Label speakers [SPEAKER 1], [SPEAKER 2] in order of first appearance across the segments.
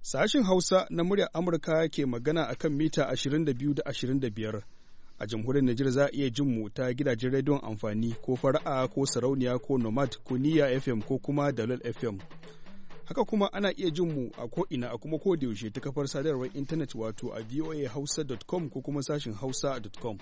[SPEAKER 1] Sashin Hausa na muryar Amurka ke magana a kan mita 22 da 25. A jamhuriyar Nijar za a iya jin mu ta gidajen rediyon amfani ko fara'a ko sarauniya ko nomad ko niyya FM ko kuma dalol FM. Haka kuma ana iya jin mu a ko'ina a kuma ko da yaushe ta kafar sadarwar intanet wato a voahausa.com ko kuma sashin hausa.com.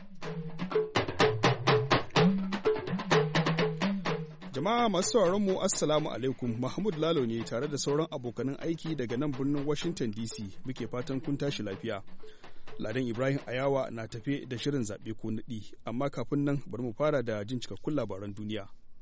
[SPEAKER 1] Jama'a masu sauraron mu Assalamu alaikum, Mahmud Lalo ne tare da sauran abokanan aiki daga nan birnin Washington DC muke fatan kun tashi lafiya. Ladan Ibrahim Ayawa na tafe da shirin zaɓe ko naɗi, amma kafin nan bari mu fara da jin cikakkun labaran duniya.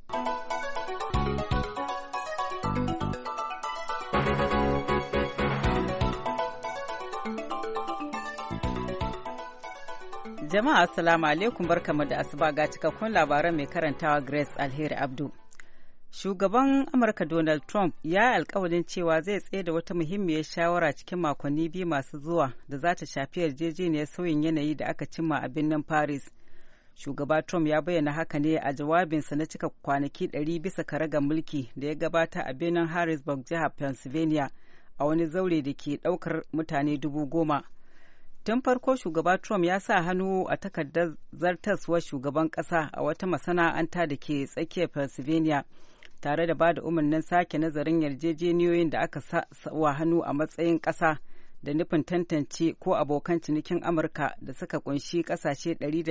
[SPEAKER 2] Jama'a Assalamu alaikum, barkamu da asuba ga cikakkun labaran mai karantawa Grace Alheri Abdu. Shugaban Amurka Donald Trump ya yi alkawalin cewa zai tsaye da wata muhimmiyar shawara cikin makonni biyu masu zuwa da za ta shafi yarjejeniyar sauyin yanayi da aka cimma a birnin Paris. Shugaba Trump ya bayyana haka ne a jawabinsa na cika kwanaki 100 bisa karagar mulki da ya gabata a birnin Harrisburg, jihar Pennsylvania, a wani zaure da ke ɗaukar mutane 10,000. Tun farko shugaba Trump ya sa hannu a takardar zartaswar shugaban ƙasa a wata masana'anta da ke tsakiyar Pennsylvania, tare da ba da umarnin sake nazarin yarjejeniyoyin da aka wa hannu a matsayin ƙasa da nufin tantance ko abokan cinikin Amurka da suka kunshi ƙasashe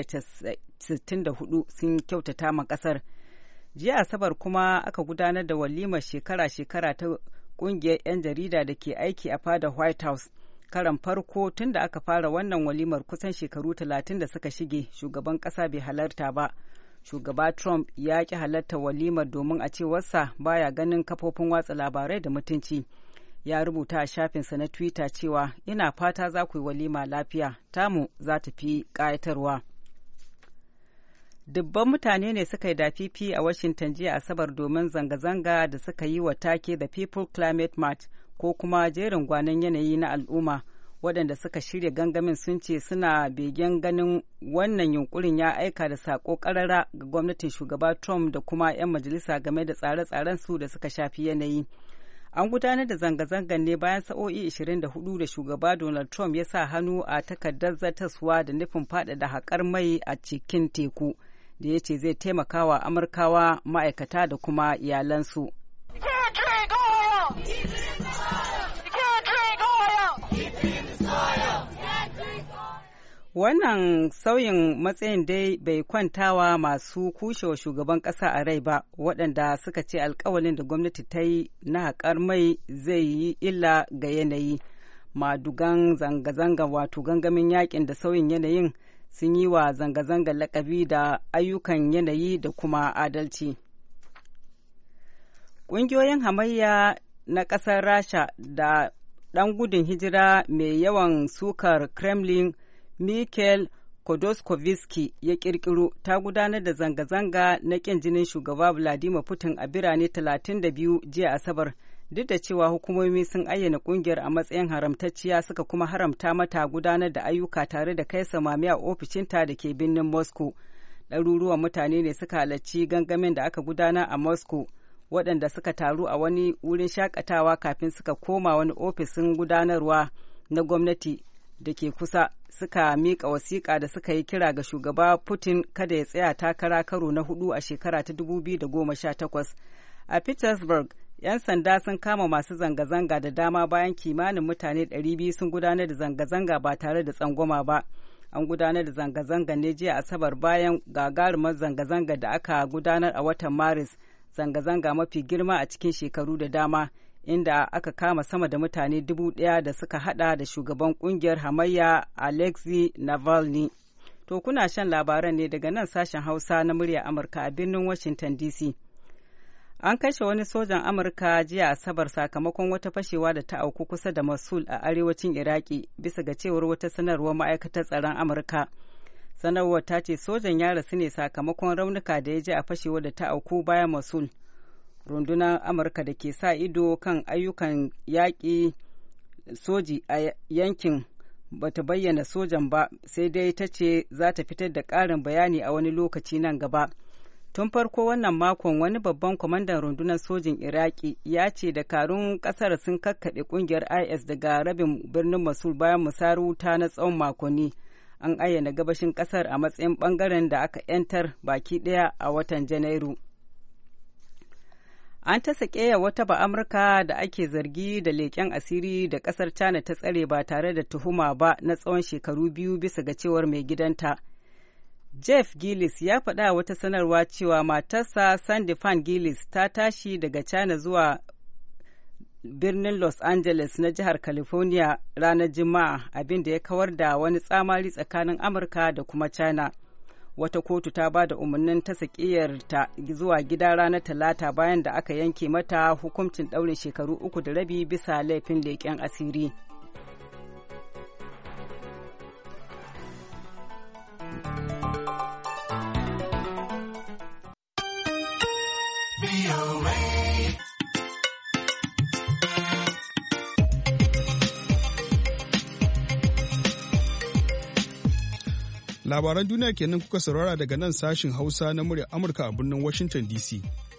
[SPEAKER 2] 164 sun kyautata ma ƙasar. Jiya Asabar kuma aka gudanar da walimar shekara-shekara ta ƙungiyar 'yan jarida da ke aiki a fadar White House. Karan farko tun da aka fara wannan walimar kusan shekaru 30 da suka shige, shugaban ƙasa bai halarta ba. Shugaba Trump ya ƙi halarta walimar domin a cewarsa baya ganin kafofin watsa labarai da mutunci. Ya rubuta a shafinsa na Twitter cewa, ina fata za ku yi walima lafiya, tamu za ta fi ƙayatarwa. Dubban mutane ne suka yi dafifi a Washington jiya Asabar domin zanga-zanga da suka yi wa take The People Climate March, ko kuma jerin gwanon yanayi na al'umma. Waɗanda suka shirya gangamin sun ce suna begen ganin wannan yunkurin ya aika da saƙo ƙarara ga gwamnatin shugaba Trump da kuma 'yan majalisa game da tsare-tsaren su da suka shafi yanayi. An gudanar da zanga-zangar ne bayan sa'o'i 24 da shugaba Donald Trump ya sa hannu a takardar zartaswa da nufin faɗaɗa haƙar mai a cikin teku, da ya ce zai taimaka wa Amurkawa ma'aikata da kuma iyalansu. Wannan sauyin matsayin dai bai kwantawa masu kushewa shugaban ƙasa a rai ba, waɗanda suka ce alkawalin da gwamnati ta yi na haƙar mai zai yi illa ga yanayi. Madugan zanga-zanga wato gangamin yakin da sauyin yanayin sun yi wa zanga-zanga lakabi da ayyukan yanayi da kuma adalci. Ƙungiyoyin hamayya na ƙasar Rasha da ɗan gudun hijira mai yawan sukar Kremlin Mikhail Khodorkovsky ya kirkiro ta gudanar da zanga-zanga na ƙin jinin shugaba Vladimir Putin a birane 32 jiya Asabar, duk da cewa hukumomi sun ayyana ƙungiyar a matsayin haramtacciya suka kuma haramta mata gudanar da ayyuka tare da kai samami a ofishinta da ke birnin Moscow. Ɗaruruwan mutane ne suka halarci gangamin da aka gudana a Moscow, waɗanda suka taru a wani wurin shakatawa kafin suka koma wani ofishin gudanarwa na gwamnati da ke kusa, suka miƙa wasiƙa da suka yi kira ga shugaba Putin kada ya tsaya takara karo na 4 a shekara ta 2018. A Petersburg, 'yan sanda sun kama masu zanga-zanga da dama bayan kimanin mutane 200 sun gudanar da zanga-zanga ba tare da tsangwama ba. An gudanar da zanga-zanga ne jiya Asabar bayan gagarumar zanga-zanga da aka gudanar a watan Maris, zanga-zanga mafi girma a cikin shekaru da dama, inda aka kama sama da mutane 1,000 da suka hada da shugaban kungiyar hamayya Alexei Navalny. To kuna shan labaran ne daga nan sashen Hausa na murya Amurka a birnin Washington DC. An kashe wani sojan Amurka jiya Asabar sakamakon wata fashewa da ta auku kusa da Mosul a arewacin Iraki, bisa ga cewar wata sanarwar ma'aikatar tsaron Amurka. Sanarwar ta ce sojan ya rasu ne sakamakon raunuka da ya ji a fashewar da ta auku bayan Mosul. Rundunar Amurka da ke sa ido kan ayyukan yaƙi soji a yankin bata bayyana sojan ba, sai dai ta ce za ta fitar da ƙarin bayani a wani lokaci nan gaba. Tun farko wannan makon wani babban kwamandan rundunar sojin Iraki ya ce dakarun kasar sun kakkaɓe kungiyar IS daga rabin birnin Mosul bayan musayar wuta na tsawon makonni. An ayyana gabashin kasar a matsayin bangaren da aka 'yantar baki ɗaya a watan Janairu. An ta sakeya wata Amurka da ake zargi da leƙen asiri da ƙasar China ta tsare ba tare da tuhuma ba na tsawon shekaru 2 bisa ga cewar mai gidanta. Jeff Gillis ya faɗa wata sanarwa cewa matarsa Sandy Fan Gillis ta tashi daga China zuwa birnin Los Angeles na jihar California ranar Juma'a, abin da ya kawar da wani tsamari tsakanin Amurka da kuma China. Wata kotu ta ba da umarnin ta sakiyarta zuwa gida ranar Talata bayan da aka yanke mata hukuncin ɗaurin shekaru 3.5 bisa laifin leƙen asiri.
[SPEAKER 1] Labaran duniya kenan kuka saurara daga nan sashin Hausa na muryar Amurka a birnin Washington DC.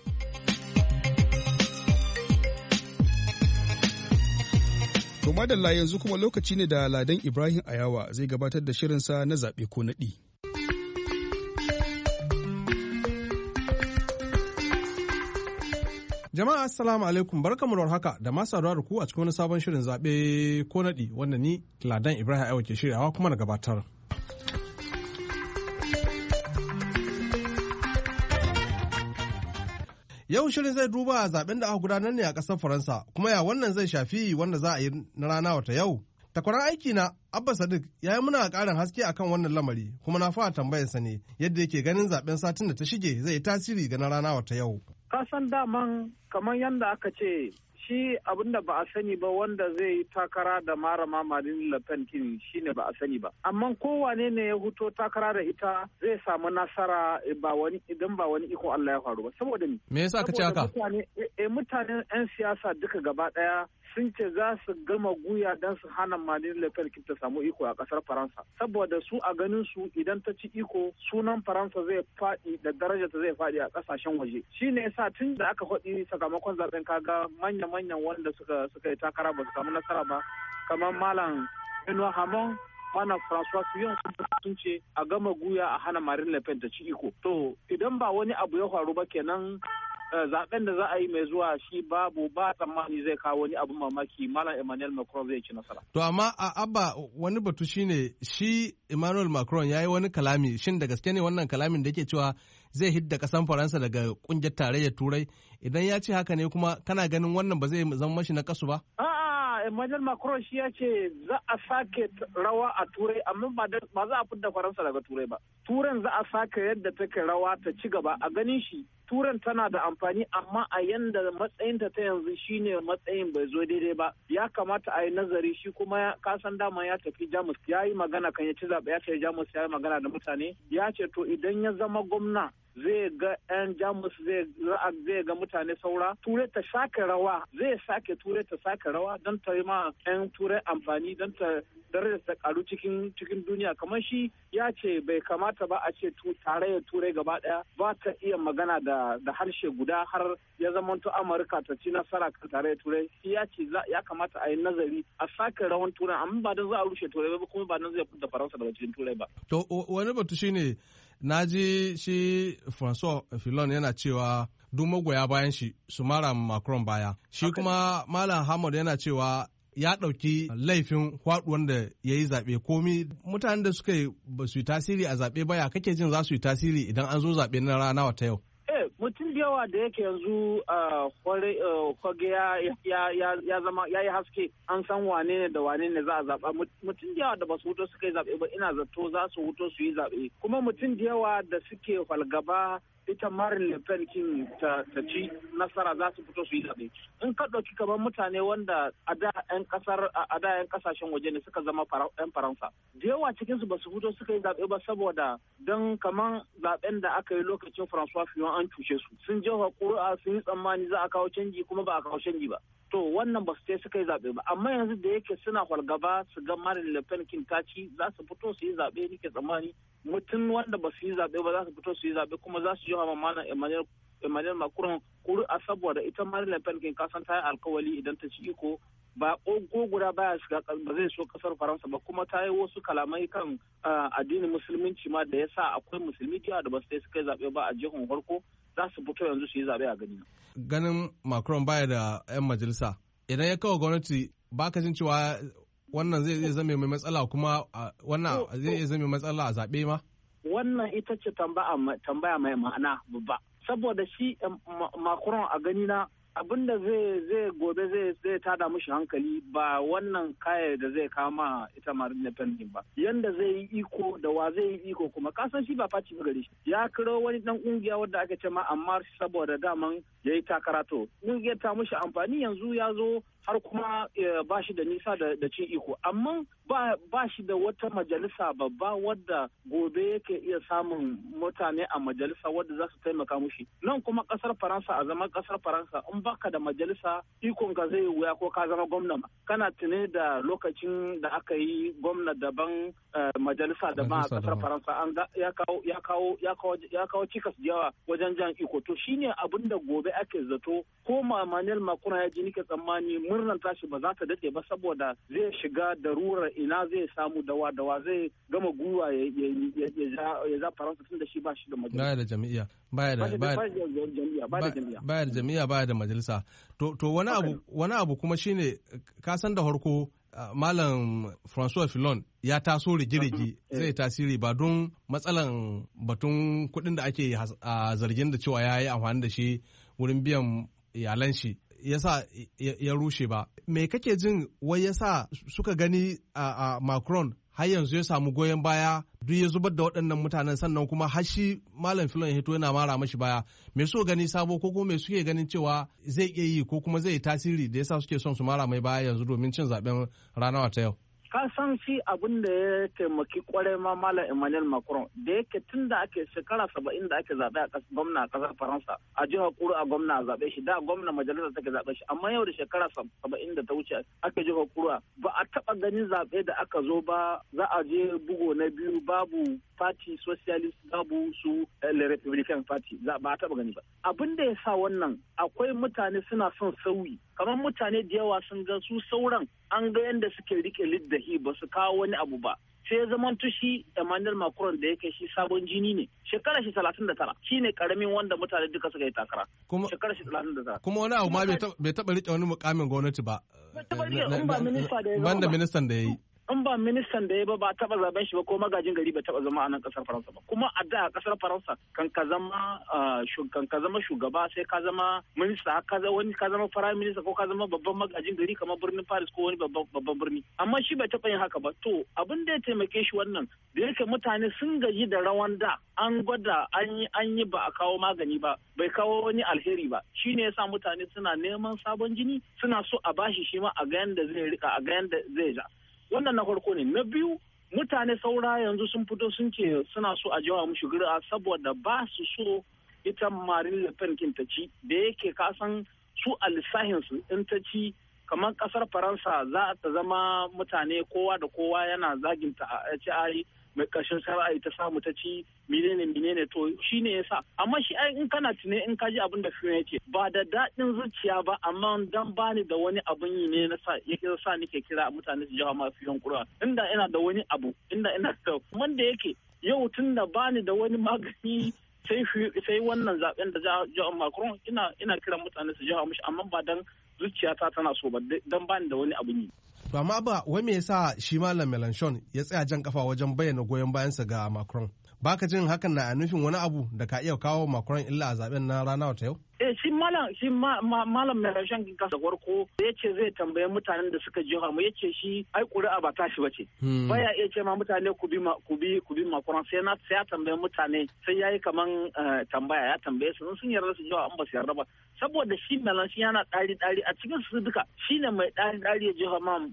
[SPEAKER 1] To madalla yanzu kuma lokaci ne da Ladan Ibrahim Ayawa zai gabatar da shirinsa na zaɓe ko naɗi.
[SPEAKER 3] Jama'a assalamu alaikum, barkamu da haka da masu saduwa da ku a cikin wani sabon shirin zaɓe ko naɗi wanda ni Ladan Ibrahim Ayawa ke shiryawa kuma na gabatar. Yau shirin zai duba zaben da aka gudanar ne a ƙasar Faransa, kuma ya wannan zai shafi wanda za a yi na rana wata yau. Takwarar aiki na Abba Sadiq ya yi muna ƙarin haske akan wannan lamari, kuma na fara tambayarsa ne yadda yake ganin zaben satin da ta shige zai yi tasiri ga na rana wata yau.
[SPEAKER 4] Kasan daman kamar yadda aka ce shi abin da ba a sani ba wanda zai yi takara da Marama Marine Le Pen kin shine ba a sani ba. Amma kowane ne ya huto takara da ita zai samu nasara idan ba wani iko Allah ya faru ba. Saboda
[SPEAKER 3] me yasa ka ce haka?
[SPEAKER 4] Mutanen 'yan siyasa duka gaba daya sun ce za su gama guya don su hana Marine Le Pen ta samu iko a kasar Faransa. Saboda su a ganin su idan ta ci iko sunan Faransa zai faɗi da darajarta zai faɗi a kasashen waje. Shine yasa tun da aka faɗi sakamakon zaben kaga manyan wanda suka yi takara ba su samu nasara ba kamar Malam Benoît Hamon, Malam François Fillon sun ce a gama guya a hana Marine Le Pen ta ci iko. To idan ba wani abu ya faru ba kenan zaben da za a yi mai zuwa shi ba tsammani zai kawo wani abin mamaki Malam Emmanuel Macron zai ci nasara.
[SPEAKER 3] To amma Abba wani batu shine shi Emmanuel Macron ya yi wani kalami, shin da gaske ne wannan kalamin da yake cewa zai hidda kasan Faransa daga kungiyar tarayyar Turai, idan ya ce haka ne kuma kana ganin wannan ba zai zama mashi na kasu ba?
[SPEAKER 4] Emmanuel Macron shi ya ce za a sake rawa a Turai amma ba za a fidda Faransa daga Turai ba. Turan za a sake yadda take rawa ta ci gaba a ganin shi. Turan tana da amfani amma a yanda matsayinta ta yanzu shine matsayin bai zo daidai ba. Ya kamata a yi nazari shi kuma kasan dama ya tafi Jamus ya yi magana kan ya ci zaɓe ya ce Jamus ya yi magana da mutane ya ce to idan ya zama gwamna zai ga 'yan Jamus zai ga mutane saura Turai ta sake rawa zai sake Turai ta sake rawa don ta yi ma 'yan Turai amfani don ta darajar ta karu cikin duniya kamar shi ya ce bai kamata ba a ce tarayyar Turai gaba daya ba ta iya magana da harshe guda har ya zamanto Amurka ta ci nasara kan tarayyar Turai shi ya ce ya kamata a yi nazari a sake rawan Turai amma ba don za a rushe Turai ba kuma ba don zai fita Faransa daga cikin Turai ba.
[SPEAKER 3] To wani batu shine na ji shi François Fillon yana cewa duk magoya bayan shi su mara Macron baya. Shi kuma Malam Hamad yana cewa ya ɗauki laifin faɗuwan da ya yi zaɓe komi mutanen da suka yi ba su yi tasiri a zaɓe ba ya kake jin za su yi tasiri idan an zo zaɓe na rana wata yau.
[SPEAKER 4] Mutum da yawa da yake yanzu kwage ya zama ya yi haske an san wane ne da wane ne za a zaɓa mutum da yawa da ba su huto suka yi zaɓe ba ina zato za su huto su yi zaɓe kuma mutum da yawa da suke falgaba ita Marine Le Pen kin ta ci nasara za su fito su yi zaɓe. In ka ɗauki kamar mutane wanda a da 'yan kasashen waje ne suka zama 'yan Faransa. Da yawa cikin su ba su fito suka yi zaɓe ba saboda don kamar zaɓen da aka yi lokacin François Fillon an cuce su. sun jefa ƙuri'a sun yi tsammani za a kawo canji kuma ba a kawo canji ba. To wannan ba su ce suka yi zaɓe ba, amma yanzu da yake suna fargaba su ga Marine Le Pen kintaci za su fito su yi zaɓe nake tsammani mutum wanda ba su yi zaɓe ba za su fito su yi zaɓe kuma za su yi wa Malam Emmanuel Macron ƙuri'a saboda ita Marine Le Pen kin kasan ta yi alkawali idan ta ci iko ba ko guda baya shiga ba zai so kasar Faransa ba kuma ta yi wasu kalamai kan addinin musulunci ma da yasa akwai musulmi da ba su suka yi zaɓe ba a jihun farko za su fito yanzu su yi zaɓe a gani.
[SPEAKER 3] Ganin Macron baya da 'yan majalisa idan ya kawo gwamnati ba ka jin cewa wannan zai iya zame mai matsala kuma wannan zai iya zame matsala a zaɓe ma? Wannan
[SPEAKER 4] ita ce tambaya mai ma'ana babba. Saboda shi Macron a gani na abinda zai gobe zai tada mushi hankali ba wannan kaya da zai kama ita Marine Le Pen ba. Yanda zai yi iko da wa zai yi iko kuma kasan shi ba faci ba gare shi. Ya kiro wani dan kungiya wadda aka ce ma amma saboda daman yayi takara to kungiyar ta mushi amfani yanzu ya zo har kuma ba shi da nisa da cin iko amma ba shi da wata majalisa babba wadda gobe yake iya samun mutane a majalisa wadda za su taimaka mushi nan kuma kasar Faransa a zaman kasar Faransa in baka da majalisa ikon ka zai wuya ko ka zama gwamna kana tune da lokacin da aka yi gwamna daban majalisa daban a kasar Faransa an ya kawo cikas yawa wajen jan iko to shine abin da gobe ake zato ko Emmanuel Macron ya ji nike tsammani murnan tashi ba za ta dade ba saboda zai shiga darurar ina zai samu dawa zai gama gwiwa ya za Faransa tun da shi ba shi da majalisa. Baya da jami'a.
[SPEAKER 3] Baya da jami'a baya da majalisa. To wani abu kuma shine ka san da farko Malam François Fillon ya taso rigirigi zai tasiri ba don matsalan batun kuɗin da ake zargin da cewa ya yi amfani da shi wurin biyan iyalan shi yasa ya rushe ba. Me kake jin wai yasa suka gani a Macron har yanzu ya samu goyon baya duk ya zubar da waɗannan mutanen sannan kuma har shi Malam Fillon ya hito yana mara mashi baya me so gani sabo ko kuma me suke ganin cewa zai iya yi ko kuma zai yi tasiri da yasa suke son su mara mai baya yanzu domin cin zaben ranar ta yau.
[SPEAKER 4] Ka san shi abin da ya taimaki kwarai ma Malam Emmanuel Macron da yake tun da ake shekara 70 da ake zaɓe a gwamna a ƙasar Faransa a jihar Kuru a gwamna a zaɓe shi da gwamna majalisar take zaɓe shi amma yau da shekara 70 da ta wuce ake jihar Kuru ba a taɓa ganin zaɓe da aka zo ba za a je bugo na biyu babu Party Socialist babu su Le Republican Party ba a taɓa gani ba. Abin da ya sa wannan akwai mutane suna son sauyi kamar mutane da yawa sun ga su sauran an ga yadda suke rike liddahi ba su kawo wani abu ba sai ya zama tushi Emmanuel Macron da yake shi sabon jini ne shekara shi 39 shine karamin wanda mutane duka suka yi takara shekara shi 39
[SPEAKER 3] kuma wani abu ma bai taba rike wani mukamin gwamnati ba banda ministan da ya yi
[SPEAKER 4] in ba ministan da ya ba taba zaben shi ba ko magajin gari ba taba zama a nan kasar Faransa ba kuma a da kasar Faransa kan ka zama shugaba sai ka zama minista ka zama prime minister ko ka zama babban magajin gari kamar birnin Paris ko wani babban birni amma shi bai taba yin haka ba to abin da ya taimake shi wannan da yake mutane sun gaji da rawan da an gwada an yi ba a kawo magani ba bai kawo wani alheri ba shine yasa mutane suna neman sabon jini suna so a bashi shi ma a ga yanda zai rika a ga yanda zai ja wannan na farko ne na biyu mutane saura yanzu sun fito sun ce suna so a jawa mushi gura saboda ba su so ita Marine Le Pen kin ta ci da yake kasan su a lissahin su in ta ci kamar kasar Faransa za ta zama mutane kowa da kowa yana zaginta a ci mai ƙarshen sara'ayi ta samu ta ci menene to shi ne yasa amma shi ai in kana tune in ka ji abin da fiye yake ba da daɗin zuciya ba amma dan bani da wani abin yi ne na sa nake kira mutane su jawa ma fiyon kura inda ina da wani abu inda ina da wanda yake yau tun da bani da wani magani sai wannan zaben da jawa Macron ina kiran mutane su jawa mishi amma ba dan zuciyata tana so ba dan bani da wani abin yi.
[SPEAKER 3] To amma ba wai me yasa shi Malam Mélenchon ya tsaya jan kafa wajen bayyana goyon bayansa ga Macron? Baka jin hakan na nufin wani abu da ka iya kawo Macron illa a zaben na rana wata yau?
[SPEAKER 4] Shi malam Mélenchon kin kasa farko ya ce zai tambaye mutanen da suka jiha mu yace shi ai ƙuri'a ba tashi bace. Baya iya ce ma mutane ku bi Macron sai ya tambaye mutane sai yayi kaman tambaya ya tambaye su sun yarda su jiha an ba su yarda ba saboda shi Mélenchon yana ɗari a cikin su duka shine mai ɗari ya jiha ma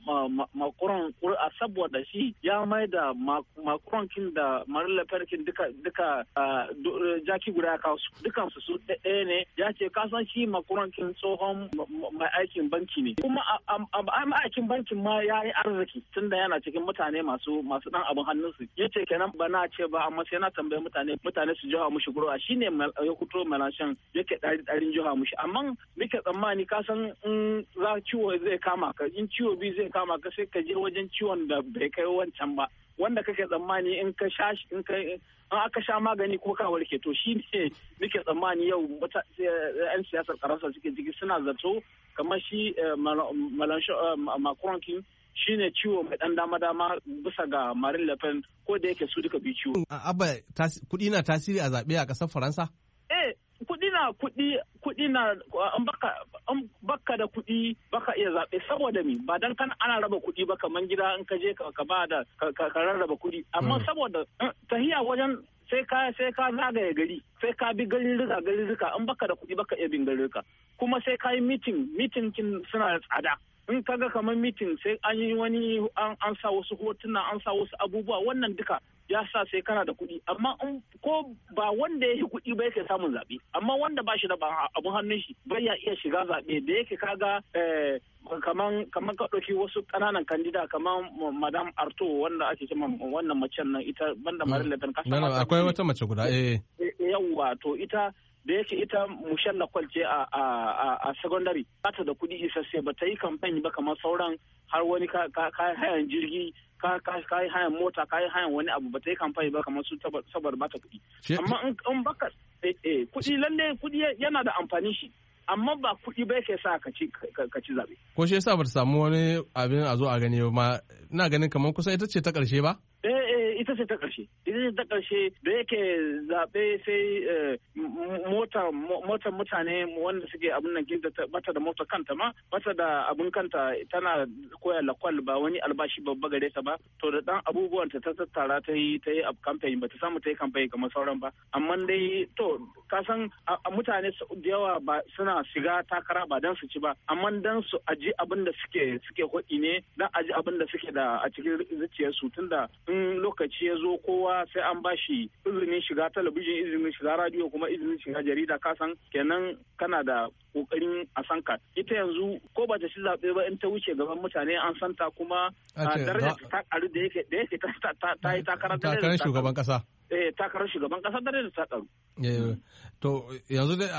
[SPEAKER 4] Macron ƙuri'a saboda shi ya mai da Macron kin da Marine Le Pen kin duka jaki guda ya kawo su dukansu su ɗaya ne. Ya ce kasan shi Macron kin tsohon mai aikin banki ne, kuma aikin bankin ma ya yi arziki tunda yana cikin mutane masu dan abin hannunsu. Ya ce kenan ba na ce ba, amma sai na tambaye mutane su jiha mushi ƙuri'a. Shi ne ya fito Mélenchon yake ɗarin jiha mushi. Amma muke tsammani kasan in za ciwo zai kama ka, in ciwo biyu zai kama ka, sai ka je wajen ciwon da bai kai wancan ba, wanda kake tsammani in ka sha aka sha magani ko ka warke. To shi ne nake tsammani yau 'yan siyasar Faransa suke ciki, suna zato kamar shi Macron kin shine ciwo mai dan dama bisa ga Marine Le Pen, ko da yake su duka bi ciwo.
[SPEAKER 3] Abba, kuɗi na tasiri a zaɓe a ƙasar Faransa?
[SPEAKER 4] Kuɗi na an baka da kuɗi baka iya zaɓe, saboda mi ba dan ana raba kuɗi ba kaman gida in ka je ka ba da ka rarraba kuɗi, amma saboda tahiya wajen sai ka zagaye gari, sai ka bi garirrika an baka da kuɗi baka iya bin garirrika, kuma sai ka yi mitin kin suna da tsada. In kaga kamar mitin sai an yi wani an sa wasu hotuna, an sa wasu abubuwa, wannan duka ya sa sai kana da kuɗi. Amma ko ba wanda ya yi kuɗi ba yake samun zaɓe, amma wanda ba shi da abun hannun shi bai ya iya shiga zaɓe. Da yake kaga kaman ka ɗauki wasu ƙananan kandida kamar Madame Arto, wanda ake cewa wannan macen nan, ita banda Marine Le Pen.
[SPEAKER 3] Akwai wata mace guda
[SPEAKER 4] yawwa, to ita da yake ita mushen lakwal ce a secondary, ba ta da kuɗi isasshe, ba ta yi kamfani ba kamar sauran, har wani ka hayan jirgi, ka yi hayan mota, ka yi hayan wani abu, ba ta yi kamfani ba kamar su saboda ba ta kuɗi. Amma in baka kuɗi, lalle kuɗi yana da amfani shi, amma ba kuɗi ba yake sa ka ci zaɓe.
[SPEAKER 3] Ko shi yasa ba ta samu wani abin a zo a gani ba? Ina ganin kamar kusa ita ce ta ƙarshe ba?
[SPEAKER 4] Ita ce ta ƙarshe. Da yake zaɓe sai motar mutane wanda suke abin nan kinta bata da motar kanta ma, bata da abin kanta, tana koya lakwal, ba wani albashi babba gare ta ba. To da ɗan abubuwan ta tattara ta yi kamfani, ba ta samu ta yi kamfani kamar sauran ba. Amma dai to kasan mutane da yawa ba suna shiga takara ba dan su ci ba, amma dan su aji abin da suke hodi ne, dan aji abin da suke da a cikin zuciyarsu, tunda in lokaci ya zo kowa sai an bashi izinin shiga talabijin, izinin shiga radio, kuma izinin shiga jarida. Kasan kenan kana da kokarin a san ka. Ita yanzu ko ba ta ci zaɓe ba, in ta wuce gaban mutane an san ta, kuma darajar ta karu da yake ta yi takarar
[SPEAKER 3] shugaban kasa.
[SPEAKER 4] Takarar shugaban kasa darajar ta karu.
[SPEAKER 3] To yanzu dai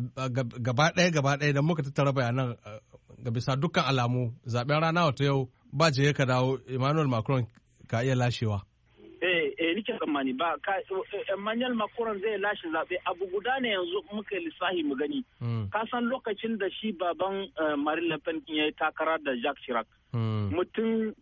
[SPEAKER 3] gaba ɗaya da muka tattara bayanan ga bisa dukkan alamu, zaɓen rana wata yau ba je ka dawo Emmanuel Macron ka iya lashewa.
[SPEAKER 4] Nike tsammani ba Emmanuel Macron zai lashe zaɓe. Abu guda ne yanzu muka lissahi mu gani. Ka san lokacin da shi baban Marine Le Pen ya yi takara da Jacques Chirac, mutum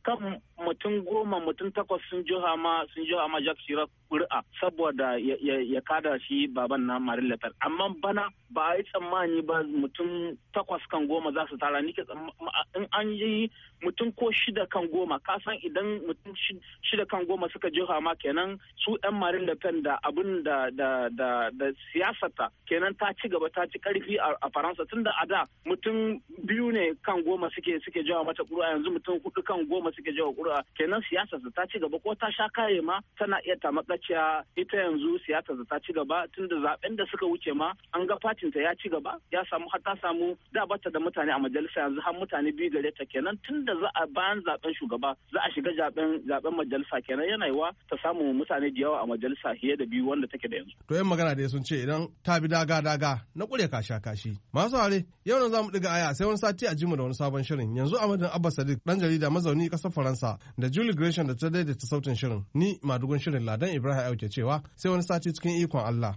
[SPEAKER 4] 8 sun jiha ma Jacques Chirac ƙuri'a saboda ya kada shi baban na Marine Le Pen. Amma bana ba a yi tsammani ba mutum 8-10 za su tara. Nike in an yi mutum ko 6-10, ka san idan mutum 6-10 suka jiha ma, kenan su 'yan Marine Le Pen da abin da siyasarta kenan ta ci gaba, ta ci karfi a Faransa, tunda a da mutum 2 ne kan 10 suke jawa mata ƙuri'a, yanzu mutum 4 kan 10 suke jawa ƙuri'a. Kenan siyasarsa ta ci gaba, ko ta sha kaye ma tana iya tamakaciya. Ita yanzu siyasarsa ta ci gaba, tunda zaben da suka wuce ma an ga fatinta ya ci gaba, ya samu har ta samu da bata da mutane a majalisa, yanzu har mutane 2 gare ta. Kenan tunda za a bayan zaben shugaba za a shiga zaben majalisa, kenan yana yiwa ta samu mutane da yawa a majalisa fiye da 2 wanda take da yanzu.
[SPEAKER 3] To yan magana da sun ce idan ta bi daga na kure ka sha kashi. Masu hare yau nan zamu diga aya sai wani sati a jimu da wani sabon shirin. Yanzu a madadin Abba Sadiq dan jarida mazauni kasar Faransa da Julie Gresham da ta daidaita sautin shirin, ni madugun shirin Ladan Ibrahim Auke cewa sai wani sati cikin ikon Allah.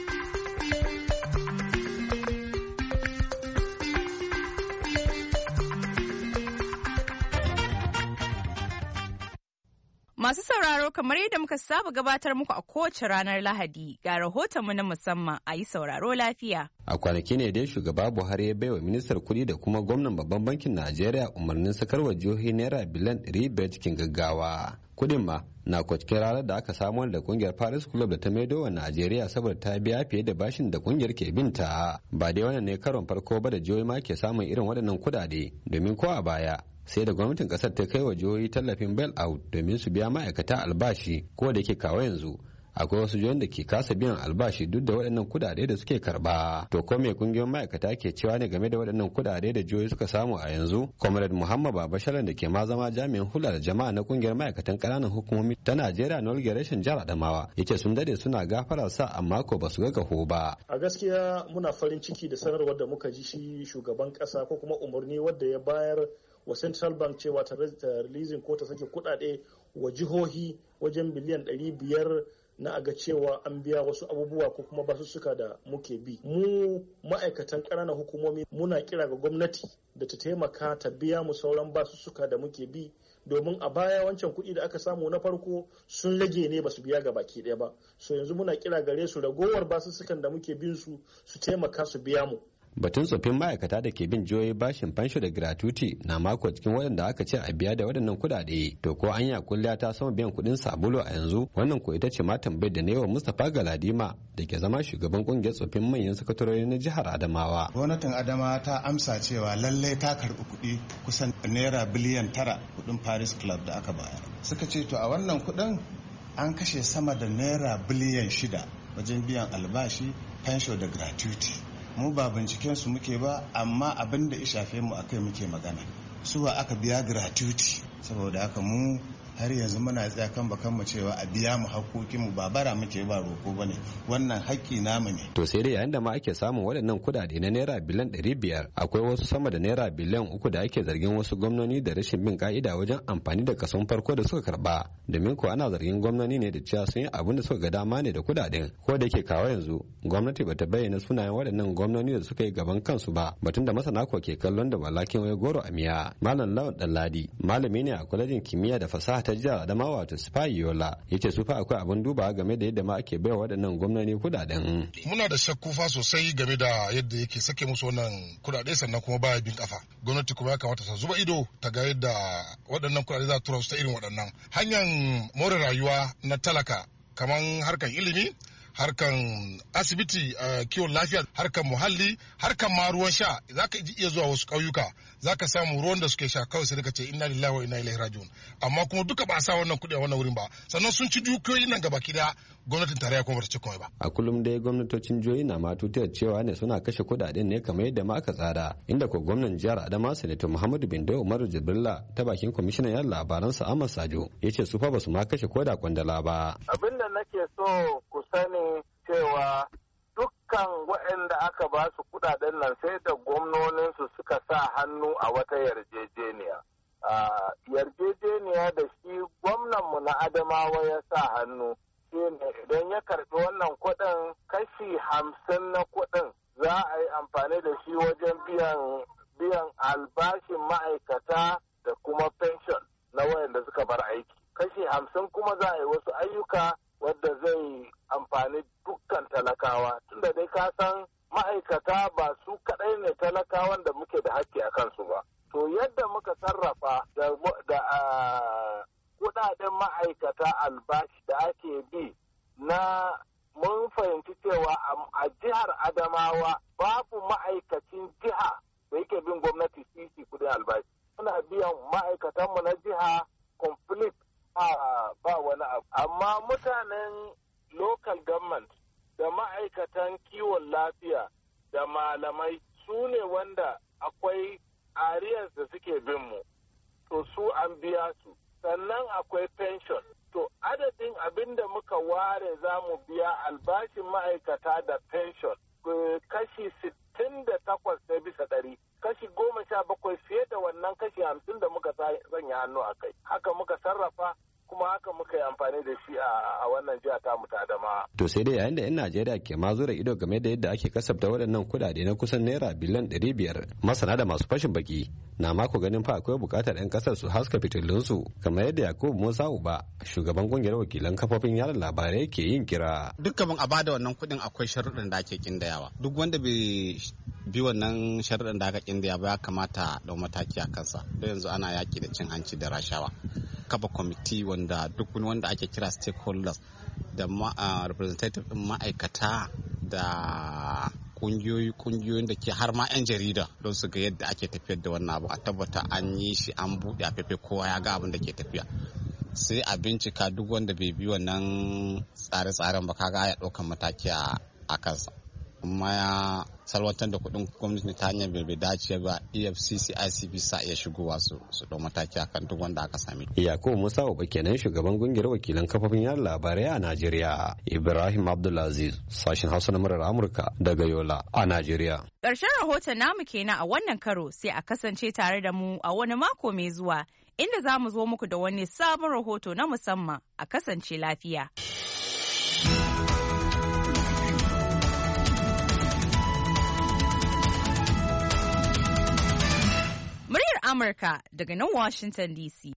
[SPEAKER 5] Masu sauraro, kamar yadda muka saba gabatar muku a kowace ranar Lahadi, ga rahotonmu na musamman, a yi sauraro lafiya.
[SPEAKER 6] A kwanaki ne dai shugaba Buhari ya baiwa ministar kudi da kuma gwamnan babban bankin Najeriya umarnin sakarwa jihohi naira biliyan 500 cikin gaggawa. Kudin ma na cikin ranar da aka samar da kungiyar Paris Club da ta maido wa Najeriya saboda ta biya fiye da bashin da kungiyar ke binta. Ba dai wannan ne karon farko ba da jihohi ma ke samun irin waɗannan kudade, domin ko a baya sai da gwamnatin kasar ta kai wa jihohi tallafin bail out domin su biya ma'aikata albashi, ko da yake kawo yanzu akwai wasu jihohin da ke kasa biyan albashi duk da waɗannan kudade da suke karba. To ko me kungiyoyin ma'aikata ke cewa ne game da waɗannan kudade da jihohi suka samu a yanzu? Comrade Muhammad Babasharan da ke ma zama jami'in hula da jama'a na kungiyar ma'aikatan ƙananan hukumomi ta Najeriya na Reshen Jihar Adamawa yace sun dade suna gafara sa amma ko basu ga gaho ba.
[SPEAKER 7] A gaskiya muna farin ciki da sanarwar da muka ji shi shugaban ƙasa ko kuma umarni wanda ya bayar wa Central Bank cewa ta releasing ko ta sake kudade wa jihohi wajen biliyan 500 na aga cewa an biya wasu abubuwa ko kuma basussuka da muke bi. Mu ma'aikatan ƙananan hukumomi muna kira ga gwamnati da ta taimaka ta biya mu sauran basussuka da muke bi, domin a baya wancan kuɗi da aka samu na farko sun rage ne ba su biya ga baki ɗaya ba. So yanzu muna kira gare su ragowar basussukan da muke bin su taimaka su biya mu.
[SPEAKER 6] Batun tsofin ma'aikata da ke bin jihohi bashin fansho da gratuity na mako cikin waɗanda aka ce a biya da waɗannan kuɗaɗe. To ko anya kulliya ta sama biyan kuɗin sabulu a yanzu? Wannan ko ita ce ma tambayar da ne wa Mustapha Galadima da ke zama shugaban kungiyar tsofin manyan sakatarori na jihar Adamawa.
[SPEAKER 8] Gwamnatin Adamawa ta amsa cewa lallai ta karɓi kuɗi kusan naira biliyan 9 kuɗin Paris Club da aka bayar. Suka ce to a wannan kuɗin an kashe sama da naira biliyan 6 wajen biyan albashi, fansho da gratuity. Mu ba binciken su muke ba, amma abin da ya shafe mu akai muke magana. Suwa aka biya gratuity, saboda haka mu har yanzu muna tsaya kan bakan mu cewa a biya mu haƙoƙin mu, ba bara muke ba roko bane, wannan haƙƙi namu ne.
[SPEAKER 6] To sai dai yayin da ma ake samun waɗannan kuɗaɗe na naira biliyan 500, akwai wasu sama da naira biliyan 3 da ake zargin wasu gwamnoni da rashin bin ka'ida wajen amfani da kason farko da suka karba. Domin ko ana zargin gwamnoni ne da cewa sun yi abin da suka ga dama ne da kuɗaɗen, ko da yake kawo yanzu gwamnati bata bayyana sunayen waɗannan gwamnoni da suka yi gaban kansu ba, batun da masana ko ke kallon da walakin wai goro a miya. Malam Lawan Dalladi malami ne a kwalejin kimiyya da fasaha ta jihar Adamawa wato Yola, yace su fa akwai abin dubawa game da yadda ma ake baiwa waɗannan gwamnoni kudaden.
[SPEAKER 9] Muna da shakku fa sosai game da yadda yake sake musu wannan kudade, sannan kuma baya bin kafa. Gwamnati kuma ya kamata ta zuba ido ta ga yadda waɗannan kudade za a tura su ta irin waɗannan hanyar more rayuwa na talaka, kaman harkan ilimi, harkan asibiti, kiwon lafiya, harkan muhalli, harkan ma ruwan sha. Za ka iya zuwa wasu ƙauyuka za ka samu ruwan da suke sha kawai sai ka ce inna lillahi wa inna ilaihi raji'un, amma kuma duka ba a sa wannan kuɗi a wannan wurin ba, sannan sun ci dukiyoyin nan gaba kida gwamnatin tarayya kuma ba ta ci komai ba.
[SPEAKER 6] A kullum dai gwamnatocin jihohi na matutiyar cewa ne suna kashe kuɗaɗen ne kamar yadda ma aka tsara, inda ko gwamnan jihar Adamawa Sanato Muhammadu Bindo Umaru Jibrilla ta bakin kwamishinan yan labaransa Ahmad Sajo ya ce su fa ba su ma kashe koda kwandala ba.
[SPEAKER 10] Abin da nake so ku sani cewa dukkan waɗanda aka ba su kudaden nan sai da gwamnoninsu suka sa hannu a wata yarjejeniya. Yarjejeniya da shi gwamnanmu na Adamawa ya sa hannu shine idan ya karɓi wannan kuɗin kashi 50 na kuɗin za a yi amfani da shi wajen biyan albashin ma'aikata da kuma pension na waɗanda suka bar aiki. Kashi 50 kuma za a yi wasu ayyuka wadda zai amfani dukkan talakawa, tunda dai ka san ma'aikata ba su kaɗai ne talakawan da muke da haƙƙi a kansu ba. To yadda muka sarrafa da kuɗaɗen ma'aikata albashi da ake bi na mun fahimci cewa a jihar Adamawa babu ma'aikacin jiha da yake bin gwamnati sisi kuɗin albashi. Muna biyan ma'aikatanmu na jiha complete ba wani abu. Amma mutanen local government da ma'aikatan kiwon lafiya da malamai su ne wanda akwai arrears da suke bin mu, to su an biya su. Sannan akwai pension, to adadin abin da muka ware za mu biya albashin ma'aikata da pension kashi 68 bisa ɗari, kashi 17 fiye da wannan kashi 50 da muka sanya hannu a kai. Haka muka sarrafa kuma haka muka yi amfani da shi a wannan jiha ta mu ta Adamawa.
[SPEAKER 6] To sai dai yayin da 'yan Najeriya ke ma zura ido game da yadda ake kasafta waɗannan kuɗaɗe na kusan naira biliyan 500, masana da masu fashin baki na mako ganin fa akwai buƙatar 'yan ƙasar su haska fitilunsu, kamar yadda Yakubu Musa Uba, shugaban ƙungiyar wakilan kafofin yaɗa labarai ke yin kira.
[SPEAKER 11] Dukkan a bada wannan kuɗin akwai sharuɗin da ake kindayawa. Duk wanda bai bi wannan sharuɗin da aka kindaya ba ya kamata da mataki a kansa. Don yanzu ana yaƙi da cin hanci da rashawa. Kafa kwamiti wanda duk wanda ake kira stakeholders da representative din ma'aikata da kungiyoyin da ke har ma 'yan jarida don su ga yadda ake tafiyar da wannan abu, a tabbata an yi shi an buɗe a fefe kowa ya ga abin da ke tafiya. Sai a bincika duk wanda bai bi wannan tsare-tsaren ba kaga ya ɗaukan mataki a kansa. Amma ya salwantar da kuɗin gwamnati ta hanyar bai dace ba, EFCC ICP sa iya shigowa su ɗau mataki akan duk wanda aka sami.
[SPEAKER 6] Yakubu Musa Uba kenan shugaban kungiyar wakilan kafofin yada labarai a Najeriya. Ibrahim Abdulaziz, sashen Hausa na murar Amurka daga Yola a Najeriya.
[SPEAKER 5] Ƙarshen rahoton namu kenan a wannan karo, sai a kasance tare da mu a wani mako mai zuwa inda za mu zo muku da wani sabon rahoto na musamman. A kasance lafiya. Amurka daga nan Washington DC.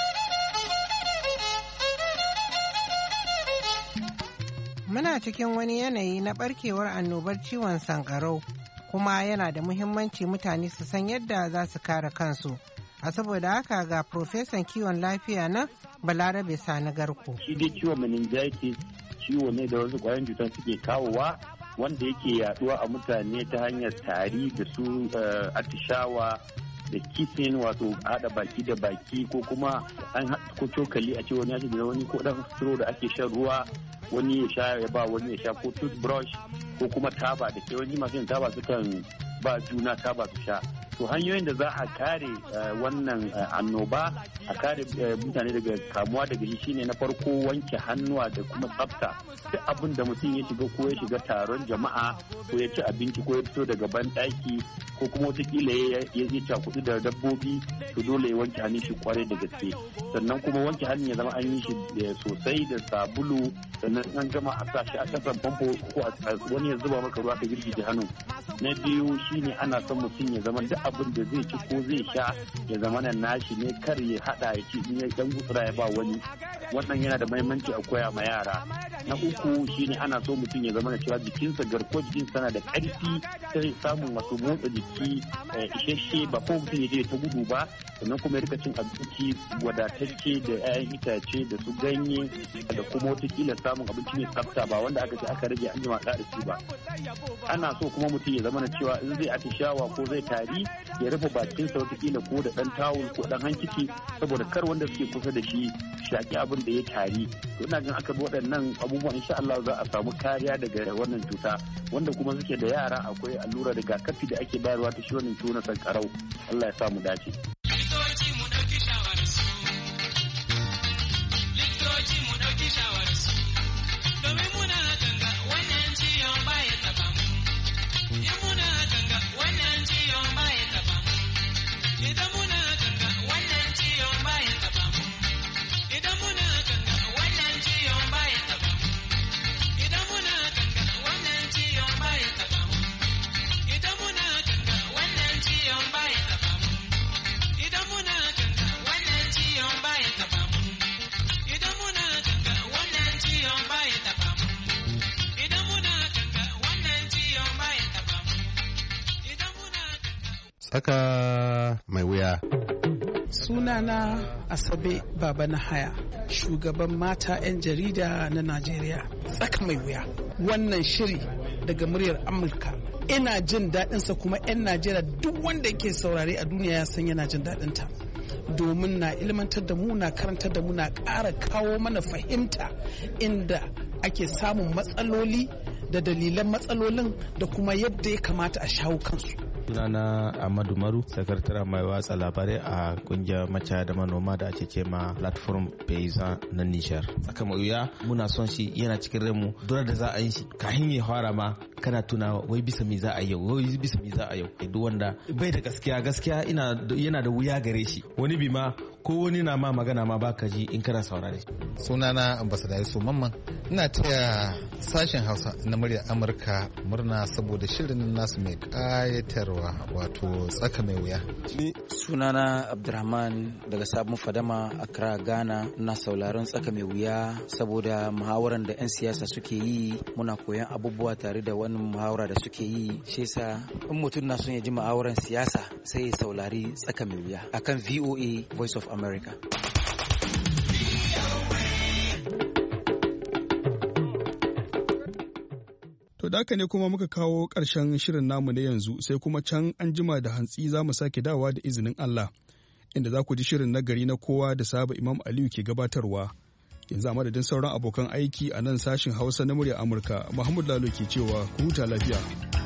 [SPEAKER 12] Muna cikin wani yanayi na barkewar annobar ciwon sankarau, kuma yana da muhimmanci mutane su san yadda za su kare kansu. A saboda haka ga Profesan kiwon lafiya na Balarabe Sani Garko.
[SPEAKER 13] Shi dai ciwon meningitis ciwo ne da wasu ƙwayoyin cutar suke kawowa, wanda yake yaduwa a mutane ta hanyar tari da su atishawa da kissing, wato hada baki da baki, ko kuma an ko cokali a ce wani ya da wani, ko dan straw da ake shan ruwa wani ya sha ya ba wani ya sha, ko toothbrush, ko kuma taba da ke wani masu yin taba sukan ba juna taba su sha. To hanyoyin da za a kare wannan annoba, a kare mutane daga kamuwa daga shi shine na farko wanke hannuwa da kuma tsafta. Duk abin da mutum ya shiga, ko ya shiga taron jama'a, ko ya ci abinci, ko ya fito daga banɗaki, ko kuma watakila ya cakudu da dabbobi, to dole ya wanke hannun shi kwarai da gaske. Sannan kuma wanke hannun ya zama an yi shi sosai da sabulu, sannan an gama a sa shi a kasan famfo, ko wani ya zuba maka ruwa ka girgije hannu. Na biyu shine ana son mutum ya zama duk abin da zai ci ko zai sha ya zama nan nashi ne, kar ya hada ya ci, in ya dan gutsura ya ba wani. Wannan yana da mahimmanci a koya ma yara. Na uku shine ana so mutum ya zama da cewa jikinsa, garkuwar jikinsa na da ƙarfi, sai samun wasu motsa jiki isasshe, ba ko mutum ya je ta gudu ba. Sannan kuma ya rika cin abinci wadatacce da 'ya'yan itace da su ganye, da kuma watakila samun abinci mai tsafta, ba wanda aka ce aka rage an jima da shi ba. Ana so kuma mutum ya zama da cewa in zai atishawa ko zai tari ya rufe bakinsa watakila ko da ɗan tawul ko ɗan hankici, saboda kar wanda suke kusa da shi shaki abin da ya tari. To ina gan aka bi waɗannan abubuwan insha Allah za a samu kariya daga wannan cuta. Wanda kuma suke da yara, akwai allura rigakafi da ake bayarwa ta shi wannan ciwo na sankarau. Allah ya sa mu dace.
[SPEAKER 14] Tsaka mai wuya.
[SPEAKER 15] Sunana Asabe Baba na Haya, shugaban mata 'yan jarida na Najeriya. Tsaka mai wuya. Wannan shiri daga muryar Amurka ina jin daɗinsa, kuma 'yan Najeriya duk wanda yake saurare a duniya ya san yana jin daɗinta. Domin na ilmantar da mu, na karantar da mu, na ƙara kawo mana fahimta inda ake samun matsaloli da dalilan matsalolin da kuma yadda ya kamata a shawo kansu.
[SPEAKER 14] Sunana Ahmadu Maru, sakataren mai watsa labarai a kungiyar macaya da manoma da ake cema platform paysan na Nijar. Tsaka mai wuya muna son shi, yana cikin ranmu. Dole da za a yi shi kafin ya fara ma kana tuna wai bisa me za a yau, wai bisa me za a yau. Duk wanda bai da gaskiya yana da wuya gare shi. Wani bi ma ko wani na ma magana ma baka ji in kana saurare.
[SPEAKER 16] Sunana Ambassador Yusuf Mamman, ina taya sashen Hausa na muryar Amurka murna saboda shirin nasu mai kayatarwa, wato tsaka mai wuya.
[SPEAKER 17] Sunana Abdurrahman daga Sabon Fadama, Accra, Ghana. Ina sauraron tsaka mai wuya saboda muhawaran da 'yan siyasa suke yi, muna koyan abubuwa tare da wani muhawara da suke yi. Shi yasa in mutum na son ya ji muhawaran siyasa sai ya saurari tsaka mai wuya akan VOA Voice of America.
[SPEAKER 1] To da haka ne kuma muka kawo ƙarshen shirin namu na yanzu sai kuma can an jima da hantsi za mu sake dawa da izinin Allah inda za ku ji shirin nagari na kowa da saba Imam Aliyu ke gabatarwa. Yanzu a madadin sauran abokan aiki a nan sashin Hausa na muryar Amurka, Muhammadu Lalo ke cewa ku huta lafiya.